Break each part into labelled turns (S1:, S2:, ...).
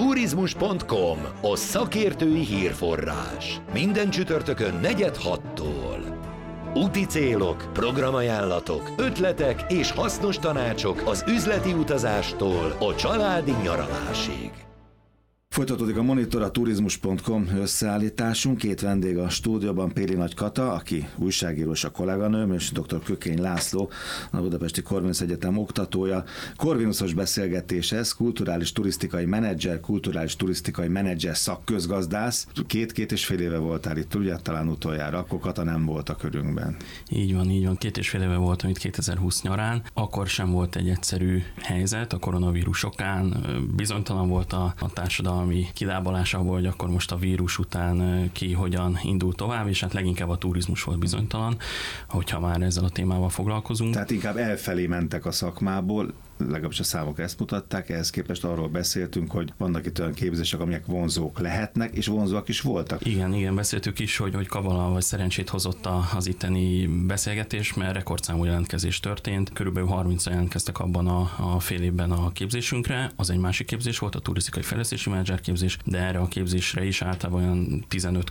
S1: Turizmus.com, a szakértői hírforrás. Minden csütörtökön 4:06-tól. Úti célok, programajánlatok, ötletek és hasznos tanácsok az üzleti utazástól a családi nyaralásig.
S2: Folytatódik a Monitor, a Turizmus.com összeállításunk. Két vendég a stúdióban, Péli Nagy Kata, aki újságíró és a kolléganőm, és dr. Kökény László, a Budapesti Corvinus Egyetem oktatója. Corvinusos beszélgetés ez, kulturális turisztikai menedzser szakközgazdász. Két és fél éve voltál itt, ugye, talán utoljára, akkor Kata nem volt a körünkben.
S3: Így van. 2,5 éve voltam itt 2020 nyarán. Akkor sem volt egy egyszerű helyzet, a koronavírus okán bizonytalan volt a társadalmi kilábalása, hogy akkor most a vírus után ki hogyan indul tovább, és hát leginkább a turizmus volt bizonytalan, hogyha már ezzel a témával foglalkozunk.
S2: Tehát inkább elfelé mentek a szakmából, legalábbis a számok ezt mutatták, ehhez képest arról beszéltünk, hogy vannak itt olyan képzések, amelyek vonzók lehetnek, és vonzóak is voltak.
S3: Igen, beszéltük is, hogy kavala vagy szerencsét hozott az itteni beszélgetés, mert rekordszámú jelentkezés történt. Körülbelül 30-an jelentkeztek abban a fél évben a képzésünkre. Az egy másik képzés volt, a turisztikai fejlesztési menedzser képzés, de erre a képzésre is általában olyan 15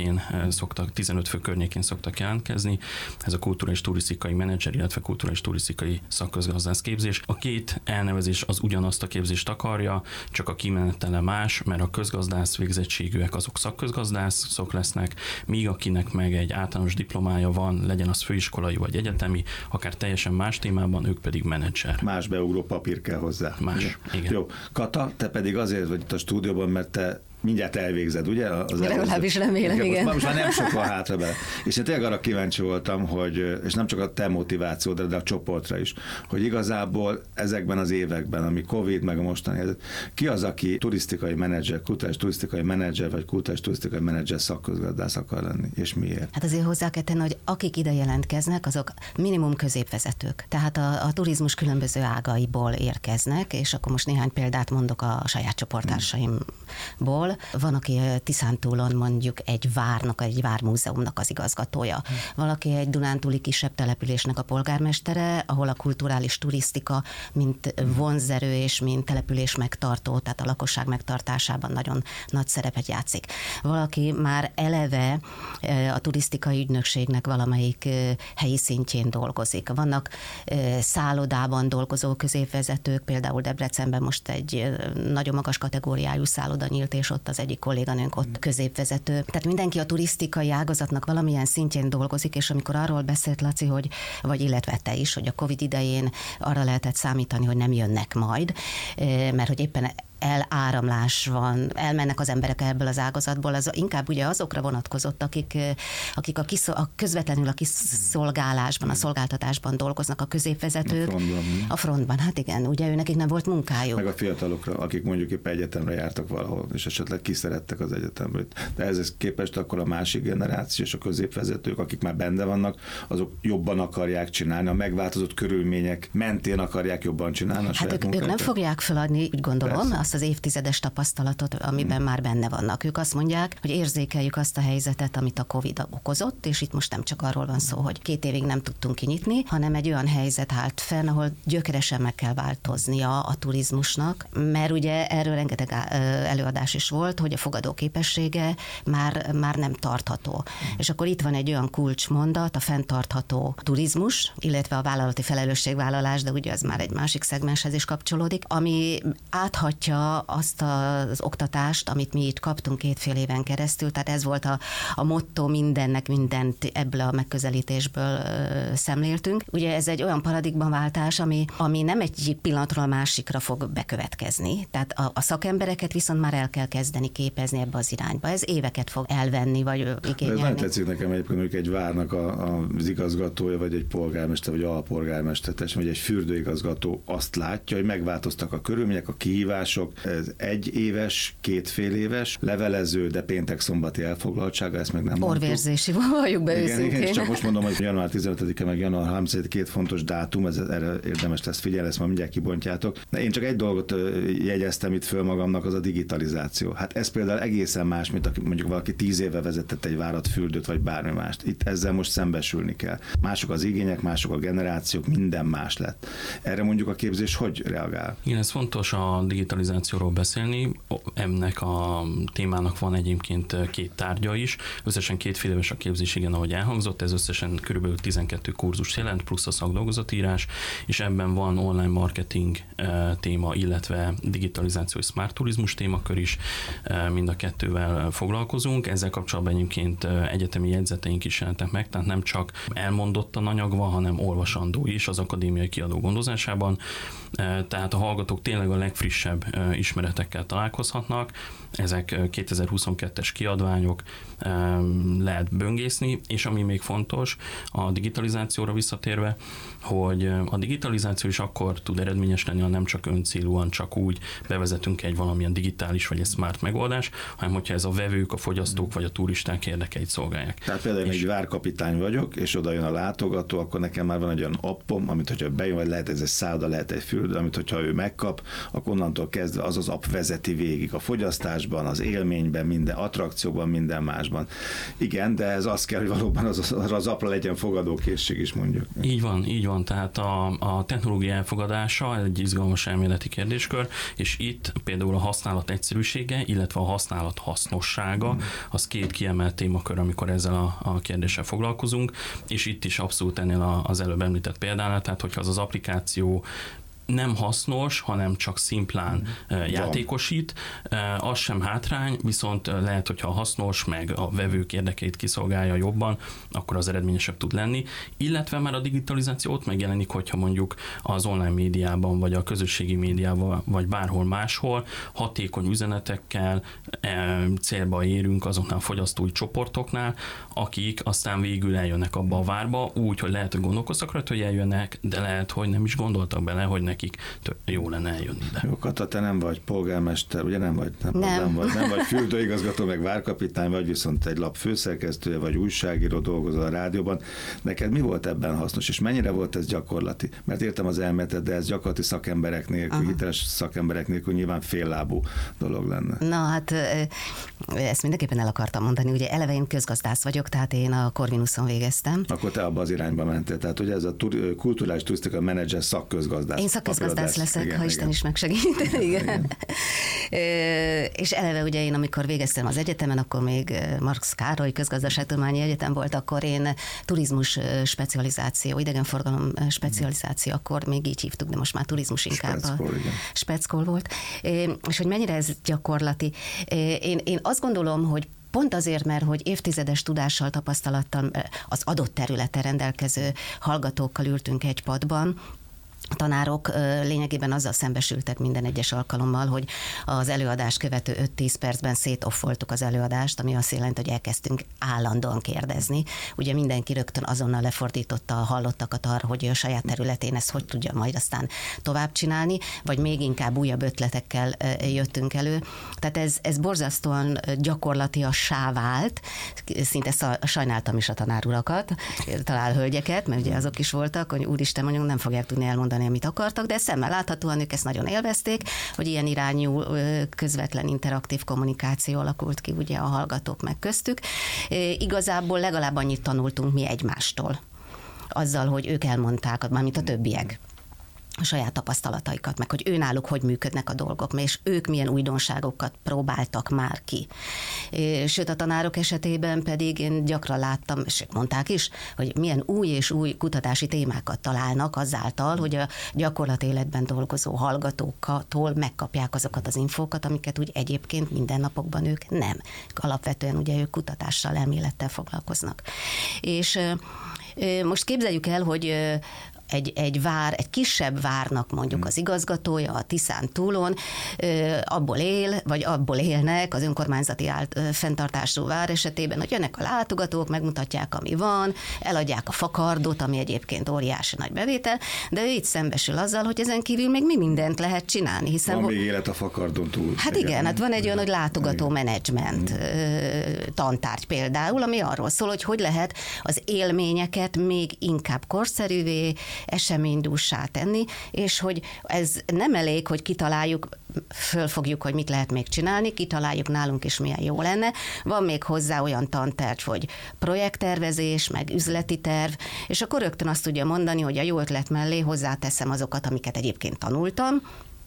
S3: fő környékén szoktak jelentkezni. Ez a kulturális turisztikai menedzser, illetve kulturális turisztikai szakközgazdász képzés. A két elnevezés az ugyanazt a képzést akarja, csak a kimenetele más, mert a közgazdász végzettségűek azok szakközgazdászok lesznek, míg akinek meg egy általános diplomája van, legyen az főiskolai vagy egyetemi, akár teljesen más témában, ők pedig menedzser.
S2: Más beugró papír kell hozzá.
S3: Más, igen.
S2: Jó, Kata, te pedig azért vagy itt a stúdióban, mert te mindjárt elvégzed, ugye?
S4: Legalábbis remélem, igen.
S2: Most már nem sok van hátra bele. És én tényleg arra kíváncsi voltam, hogy, és nem csak a te motivációdra, de a csoportra is, hogy igazából ezekben az években, ami Covid, meg a mostani helyzet, ki az, aki turisztikai menedzser, kulturális turisztikai menedzser, vagy kulturális turisztikai menedzser szakközgazdász akar lenni, és miért?
S4: Hát azért hozzá kell tenni, hogy akik ide jelentkeznek, azok minimum középvezetők. Tehát a turizmus különböző ágaiból érkeznek, és akkor most néhány példát mondok a saját csoporttársaimból. Van, aki Tiszántúlon mondjuk egy várnak, egy vármúzeumnak az igazgatója. Valaki egy Dunántúli kisebb településnek a polgármestere, ahol a kulturális turisztika, mint vonzerő és mint település megtartó, tehát a lakosság megtartásában nagyon nagy szerepet játszik. Valaki már eleve a turisztikai ügynökségnek valamelyik helyi szintjén dolgozik. Vannak szállodában dolgozó középvezetők, például Debrecenben most egy nagyon magas kategóriájú szálloda nyílt, és ott az egyik kolléganőnk ott középvezető. Tehát mindenki a turisztikai ágazatnak valamilyen szintjén dolgozik, és amikor arról beszélt Laci, vagy illetve te is, hogy a Covid idején arra lehetett számítani, hogy nem jönnek majd, mert hogy éppen eláramlás van, elmennek az emberek ebből az ágazatból, az inkább ugye azokra vonatkozott, akik közvetlenül a kiszolgálásban, a szolgáltatásban dolgoznak, a középvezetők. A frontban, hát igen, ugye nekik nem volt munkájuk.
S2: Meg a fiatalokra, akik mondjuk éppen egyetemre jártak valahol, és esetleg kiszerettek az egyetemről. De ehhez képest akkor a másik generáció és a középvezetők, akik már benne vannak, azok jobban akarják csinálni, a megváltozott körülmények mentén akarják jobban csinálni a saját
S4: ők nem fogják feladni, úgy gondolom, persze, azt az évtizedes tapasztalatot, amiben már benne vannak. Ők azt mondják, hogy érzékeljük azt a helyzetet, amit a Covid okozott, és itt most nem csak arról van szó, hogy 2 évig nem tudtunk kinyitni, hanem egy olyan helyzet állt fenn, ahol gyökeresen meg kell változnia a turizmusnak, mert ugye erről rengeteg előadás is volt, hogy a fogadóképessége már nem tartható. És akkor itt van egy olyan kulcsmondat, a fenntartható turizmus, illetve a vállalati felelősségvállalás, de ugye az már egy másik szegmenshez is kapcsolódik, ami áthatja azt az oktatást, amit mi itt kaptunk 2,5 éven keresztül, tehát ez volt a motto mindennek, mindent ebből a megközelítésből szemléltünk. Ugye ez egy olyan paradigmaváltás, ami nem egy pillanatról a másikra fog bekövetkezni, tehát a szakembereket viszont már el kell kezdeni képezni ebbe az irányba. Ez éveket fog elvenni, vagy igényelni.
S2: Ez nem tetszik nekem egyébként, hogy egy várnak az igazgatója, vagy egy polgármester, vagy alpolgármester, vagy egy fürdőigazgató azt látja, hogy megváltoztak a körülmények, a kihívások, ez 1 éves, 2,5 éves, levelező, de péntek-szombati elfoglaltsága, ezt meg nem mondtuk.
S4: Orvérzési, valljuk be őszintén.
S2: Igen, csak most mondom, hogy január 15-e meg január 30-e 2 fontos dátum, erre érdemes lesz figyelni, ezt ma mindjárt kibontjátok. De én csak egy dolgot jegyeztem itt föl magamnak, az a digitalizáció. Hát ez például egészen más, mint mondjuk valaki 10 éve vezetett egy várat, fürdőt, vagy bármi mást. Itt ezzel most szembesülni kell. Mások az igények, mások a generációk, minden más lett. Erre mondjuk a képzés hogy reagál?
S3: Igen, ez fontos a digitalizáció digitalizációról beszélni. Ennek a témának van egyébként 2 tárgya is. Összesen 2 fél éves a képzés, igen, ahogy elhangzott, ez összesen körülbelül 12 kurzus jelent, plusz a szakdolgozatírás, és ebben van online marketing téma, illetve digitalizáció és smart turizmus témakör is, mind a 2-vel foglalkozunk. Ezzel kapcsolatban egyébként egyetemi jegyzeteink is jelentek meg, tehát nem csak elmondottan anyag van, hanem olvasandó is az akadémiai kiadó gondozásában. Tehát a hallgatók tényleg a legfrissebb ismeretekkel találkozhatnak. Ezek 2022-es kiadványok, lehet böngészni, és ami még fontos, a digitalizációra visszatérve, hogy a digitalizáció is akkor tud eredményes lenni, ha nem csak öncélúan, csak úgy bevezetünk egy valamilyen digitális vagy egy smart megoldás, hanem hogyha ez a vevők, a fogyasztók vagy a turisták érdekeit szolgálják.
S2: Tehát például egy várkapitány vagyok, és oda jön a látogató, akkor nekem már van egy olyan appom, amit hogyha bejön, vagy lehet ez egy szálloda, lehet egy fürdő, amit hogyha ő megkap, akkor onnantól kezdve az app vezeti végig a fogyasztásban, az élményben, minden attrakcióban, minden másban. Igen, de ez az kell, hogy valóban az appra legyen fogadókészség is, mondjuk.
S3: Így van, tehát a technológia elfogadása egy izgalmas elméleti kérdéskör, és itt például a használat egyszerűsége, illetve a használat hasznossága, az 2 kiemelt témakör, amikor ezzel a kérdéssel foglalkozunk, és itt is abszolút ennél az előbb említett példánál, tehát hogyha az applikáció nem hasznos, hanem csak szimplán játékosít, az sem hátrány, viszont lehet, hogyha hasznos, meg a vevők érdekeit kiszolgálja jobban, akkor az eredményesebb tud lenni, illetve már a digitalizáció ott megjelenik, hogyha mondjuk az online médiában, vagy a közösségi médiában, vagy bárhol máshol hatékony üzenetekkel célba érünk azoknál a fogyasztói csoportoknál, akik aztán végül eljönnek abba a várba, úgy, hogy lehet, hogy gondolkoztak rajta, hogy eljönnek, de lehet, hogy nem is gondoltak bele, hogy nekik jó lenne eljönni ide.
S2: Jó, Kata, te nem vagy polgármester, ugye nem vagy fürdőigazgató, meg várkapitány, vagy viszont egy lap főszerkesztője, vagy újságíró, dolgozol a rádióban. Neked mi volt ebben hasznos, és mennyire volt ez gyakorlati? Mert értem az elméletet, de ez gyakorlati szakemberek nélkül, hiteles szakemberek nélkül nyilván féllábú dolog lenne.
S4: Na hát ezt mindenképpen el akartam mondani, ugye eleve én közgazdász vagyok, tehát én a Corvinuson végeztem.
S2: Akkor te abba az irányba mentél, tehát ugye ez a kulturális turisztika menedzser szakközgazdász.
S4: Én szakközgazdász leszek, igen, ha Isten is megsegít. Igen. És eleve ugye én, amikor végeztem az egyetemen, akkor még Marx Károly Közgazdaságtudományi Egyetem volt, akkor én turizmus specializáció, idegenforgalom specializáció, akkor még így hívtuk, de most már turizmus inkább. Speckol volt. És hogy mennyire ez gyakorlati. Én azt gondolom, hogy pont azért, mert hogy évtizedes tudással, tapasztalattal az adott területen rendelkező hallgatókkal ültünk egy padban, tanárok lényegében azzal szembesültek minden egyes alkalommal, hogy az előadás követő 5-10 percben szétoffoltuk az előadást, ami azt jelenti, hogy elkezdtünk állandóan kérdezni. Ugye mindenki rögtön azonnal lefordította a hallottakat arra, hogy a saját területén ezt hogy tudja majd aztán tovább csinálni, vagy még inkább újabb ötletekkel jöttünk elő. Tehát ez borzasztóan gyakorlatiassá vált, szinte sajnáltam is a tanárulakat, talán hölgyeket, mert ugye azok is voltak, hogy úristen, mondjuk nem fogják tudni elmondani, amit akartak, de szemmel láthatóan ők ezt nagyon élvezték, hogy ilyen irányú közvetlen interaktív kommunikáció alakult ki ugye a hallgatók meg köztük. Igazából legalább annyit tanultunk mi egymástól. Azzal, hogy ők elmondták, mármint a többiek, a saját tapasztalataikat, meg hogy őnáluk hogy működnek a dolgok, és ők milyen újdonságokat próbáltak már ki. Sőt, a tanárok esetében pedig én gyakran láttam, és mondták is, hogy milyen új és új kutatási témákat találnak azáltal, hogy a gyakorlat életben dolgozó hallgatóktól megkapják azokat az infókat, amiket úgy egyébként mindennapokban ők nem. Alapvetően ugye ők kutatással, elmélettel foglalkoznak. És most képzeljük el, hogy egy kisebb várnak mondjuk az igazgatója a Tiszán túlon, abból él, vagy abból élnek az önkormányzati fenntartású vár esetében, hogy jönnek a látogatók, megmutatják, ami van, eladják a fakardot, ami egyébként óriási nagy bevétel, de ő itt szembesül azzal, hogy ezen kívül még mi mindent lehet csinálni. Hiszen
S2: van még élet a fakardon túl.
S4: Hát igen, hát van egy olyan, hogy látogató menedzsment tantárgy például, ami arról szól, hogy lehet az élményeket még inkább korszerűvé, eseménydússá tenni, és hogy ez nem elég, hogy kitaláljuk, fölfogjuk, hogy mit lehet még csinálni, kitaláljuk nálunk is milyen jó lenne. Van még hozzá olyan tanterv, hogy projekttervezés, meg üzleti terv, és akkor rögtön azt tudja mondani, hogy a jó ötlet mellé hozzáteszem azokat, amiket egyébként tanultam,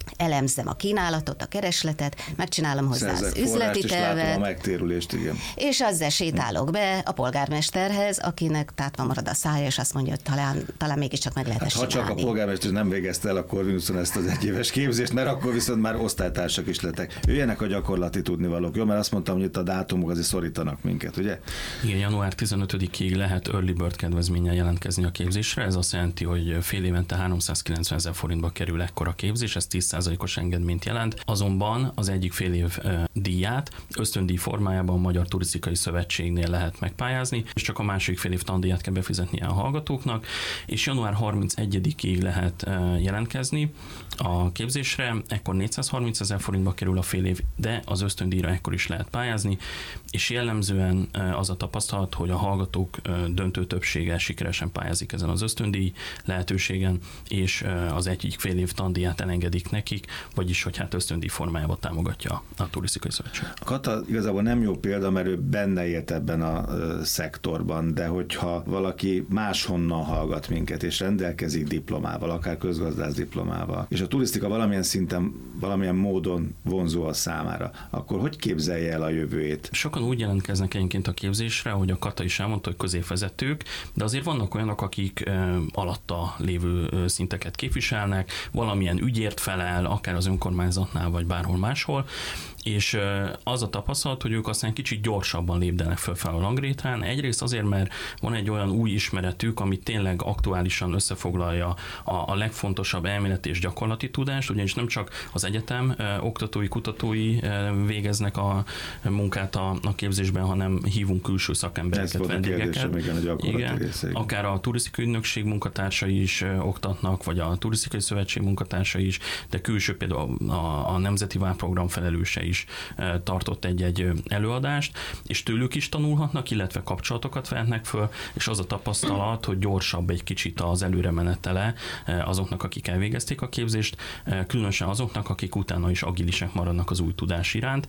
S4: elemzem a kínálatot, a keresletet, megcsinálom hozzá az üzleti tervet,
S2: a megtérülést, igen.
S4: és azzal sétálok be a polgármesterhez, akinek tátva marad a szája, és azt mondja, hogy talán mégiscsak meg lehet
S2: ha
S4: csinálni.
S2: csak a polgármester nem végezte el a Corvinuson ezt az egyéves képzést, mert akkor viszont már osztálytársak is lettek. Jöjjenek a gyakorlati tudnivalók, jó? Mert azt mondtam, hogy itt a dátumok azért szorítanak minket, ugye?
S3: Igen, január 15-ig lehet early bird kedvezménnyel jelentkezni a képzésre. Ez azt jelenti, hogy fél évente 390 000 forintba kerül ekkora képzés, ez 10%-os engedményt jelent. Azonban az egyik fél év díját ösztöndíj formájában a Magyar Turisztikai Szövetségnél lehet megpályázni, és csak a második fél év tandíját kell befizetni a hallgatóknak, és január 31-ig lehet jelentkezni a képzésre, ekkor 430 000 forintba kerül a fél év, de az ösztöndíjra ekkor is lehet pályázni, és jellemzően az a tapasztalat, hogy a hallgatók döntő többsége sikeresen pályázik ezen az ösztöndíj lehetőségen, és az egyik fél év tandíját elengedik nekik, vagyis hogy hát ösztöndíj formájában támogatja a Turisztikai Szövetség.
S2: A Kata igazából nem jó példa, mert ő benne élt ebben a szektorban, de hogyha valaki máshonnan hallgat minket, és rendelkezik diplomával, akár közgazdász diplomával, és a turisztika valamilyen szinten, valamilyen módon vonzó a számára, akkor hogy képzelje el a jövőjét?
S3: Sokan úgy jelentkeznek egyébként a képzésre, hogy a Kata is elmondta, hogy középvezetők, de azért vannak olyanok, akik alatta lévő szinteket képviselnek, valamilyen ügyért felel, akár az önkormányzatnál, vagy bárhol máshol, és az a tapasztalat, hogy ők aztán kicsit gyorsabban lépdenek fel a rangrétrán. Egyrészt azért, mert van egy olyan új ismeretük, ami tényleg aktuálisan összefoglalja a legfontosabb elméleti és gyakorlati tudást, ugyanis nem csak az egyetem oktatói, kutatói végeznek a munkát a képzésben, hanem hívunk külső szakembereket, vendégeket. Igen, akár a turisztikai ügynökség munkatársai is oktatnak, vagy a Turisztikai Szövetség munkatársai is, de külső például a Nemzeti Várprogram felelőse is tartott egy előadást, és tőlük is tanulhatnak, illetve kapcsolatokat vehetnek föl, és az a tapasztalat, hogy gyorsabb egy kicsit az előremenetele azoknak, akik elvégezték a képzést, különösen azoknak, akik utána is agilisek maradnak az új tudás iránt,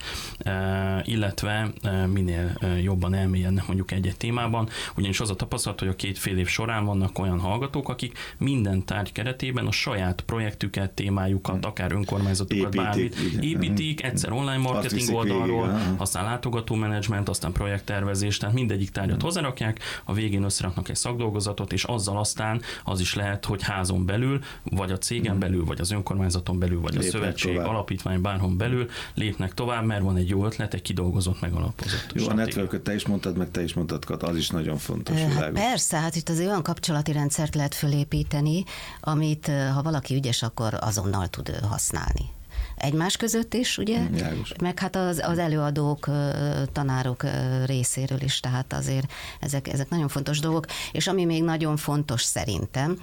S3: illetve minél jobban elmélyenek mondjuk egy-egy témában, ugyanis az a tapasztalat, hogy a 2,5 év során vannak olyan hallgatók, akik minden tárgy keretében a saját projektüket, témájukat, akár önkormányzatokat, bármit építik, egyszer online marketing oldalról, aztán látogatómenedzsment, aztán projekttervezés, tehát mindegyik tárgyat hozzárakják, a végén összeraknak egy szakdolgozatot, és azzal aztán az is lehet, hogy házon belül, vagy a cégen belül, vagy az önkormányzaton belül, vagy a szövetség, alapítvány, bárhol belül lépnek tovább, mert van egy jó ötlet, egy kidolgozott, megalapozott.
S2: Jó, a networköt te is mondtad, Kat, az is nagyon fontos.
S4: Hát persze, hát itt az olyan kapcsolati rendszert lehet fölépíteni, amit ha valaki ügyes, akkor azonnal tud használni. Egymás között is, ugye?
S2: Jágos.
S4: Meg hát az előadók, tanárok részéről is, tehát azért ezek nagyon fontos dolgok, és ami még nagyon fontos szerintem,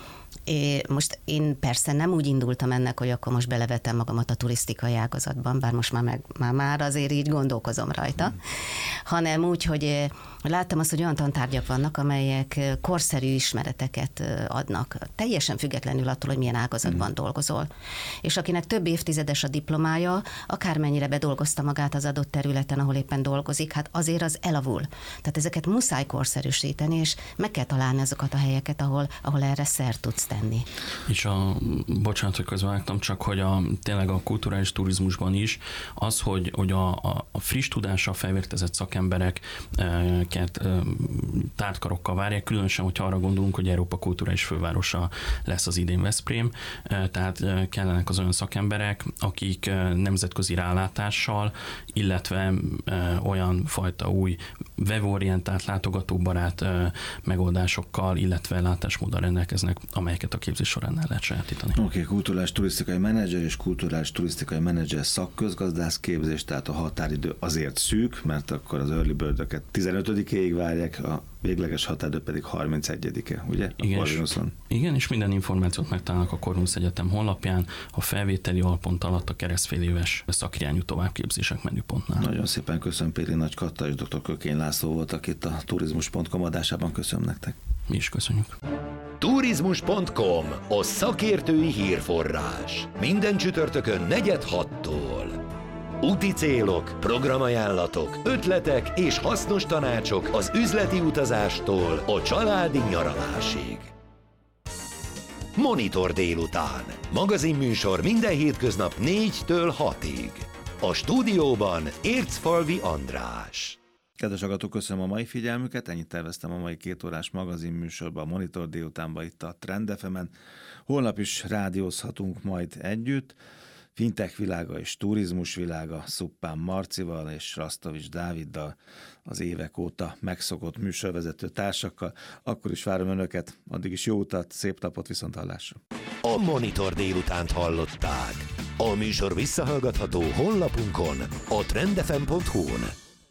S4: most én persze nem úgy indultam ennek, hogy akkor most belevetem magamat a turisztikai ágazatban, bár most már azért így gondolkozom rajta, hanem úgy, hogy láttam azt, hogy olyan tantárgyak vannak, amelyek korszerű ismereteket adnak, teljesen függetlenül attól, hogy milyen ágazatban dolgozol. És akinek több évtizedes a diplomája, akármennyire bedolgozta magát az adott területen, ahol éppen dolgozik, hát azért az elavul. Tehát ezeket muszáj korszerűsíteni, és meg kell találni azokat a helyeket, ahol erre szert tudsz tenni. És
S3: bocsánat, hogy közvágtam, csak hogy tényleg a kulturális turizmusban is az, hogy a friss tudással felvértezett szakembereket tártkarokkal várják, különösen, hogyha arra gondolunk, hogy Európa kulturális fővárosa lesz az idén Veszprém, tehát kellenek az olyan szakemberek, akik nemzetközi rálátással, illetve olyan fajta új weborientált, látogatóbarát megoldásokkal, illetve látásmóddal rendelkeznek, amelyeket a képzés során el lehet sajátítani.
S2: Oké, kulturális turisztikai menedzser és kulturális turisztikai menedzser szakközgazdász képzés, tehát a határidő azért szűk, mert akkor az early bird-öket 15-éig várják, a végleges határidő pedig 31-e, ugye?
S3: Igen, és minden információt megtalálnak a Corvinus Egyetem honlapján, a felvételi alpont alatt a keresztfél éves szakirányú továbbképzések menüpontnál.
S2: Nagyon szépen köszönöm, Péli Nagy Katta és dr. Kökény László voltak itt a turizmus.com adásában. Köszönöm nektek.
S3: Mi is köszönjük.
S1: Turizmus.com, a szakértői hírforrás. Minden csütörtökön 4:06-tól. Úti célok, programajánlatok, ötletek és hasznos tanácsok az üzleti utazástól a családi nyaralásig. Monitor délután. Magazinműsor minden hétköznap 4-től 6-ig. A stúdióban Ércfalvi András.
S2: Kedves hallgatók, köszönöm a mai figyelmüket, ennyit terveztem a mai 2 órás magazinműsorban, a Monitor délutánban itt a Trend FM-en. Holnap is rádiózhatunk majd együtt. Fintech világa és turizmus világa Szuppán Marcival és Rasztovics Dáviddal, az évek óta megszokott műsorvezető társakkal. Akkor is várom önöket, addig is jó utat, szép napot, viszonthallásra.
S1: A Monitor délutánt hallották. A műsor visszahallgatható honlapunkon, a trendfm.hu-n.